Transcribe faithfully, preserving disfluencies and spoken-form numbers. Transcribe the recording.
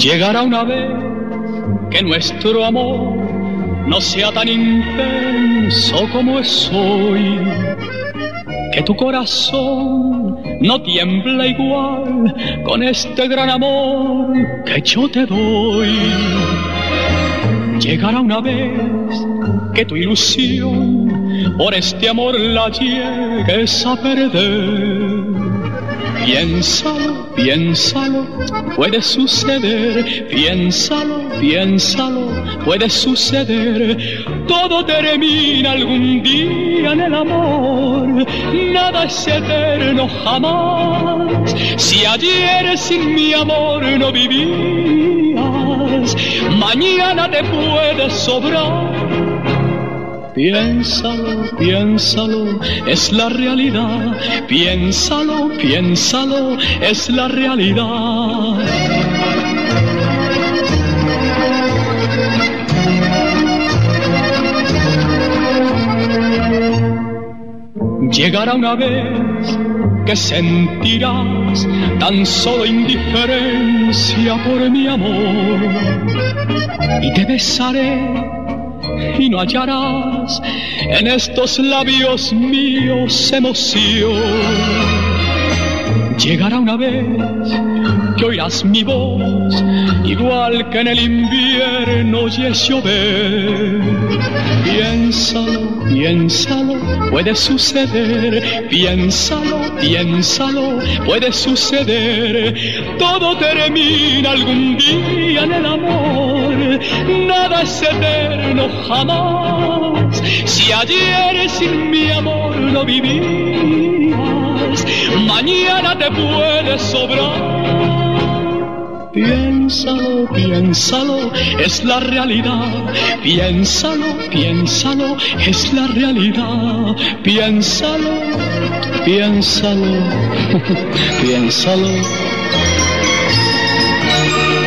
Llegará una vez que nuestro amor no sea tan intenso como es hoy, que tu corazón no tiembla igual con este gran amor que yo te doy. Llegará una vez que tu ilusión por este amor la llegues a perder. Piénsalo, piénsalo, puede suceder. Piénsalo, piénsalo, puede suceder. Todo termina algún día en el amor. Nada es eterno jamás. Si ayer sin mi amor no vivías, mañana te puede sobrar. Piénsalo, piénsalo, es la realidad. Piénsalo, piénsalo, es la realidad. Llegará una vez que sentirás tan solo indiferencia por mi amor, y te besaré y no hallarás en estos labios míos emoción. Llegará una vez que oirás mi voz, igual que en el invierno oyes llover. Piénsalo, piénsalo, puede suceder. Piénsalo, piénsalo, puede suceder. Todo termina algún día en el amor. Nada es eterno jamás. Si ayer sin mi amor no vivías, mañana te puede sobrar. Piénsalo, piénsalo, es la realidad. Piénsalo, piénsalo, es la realidad. Piénsalo, piénsalo, piénsalo.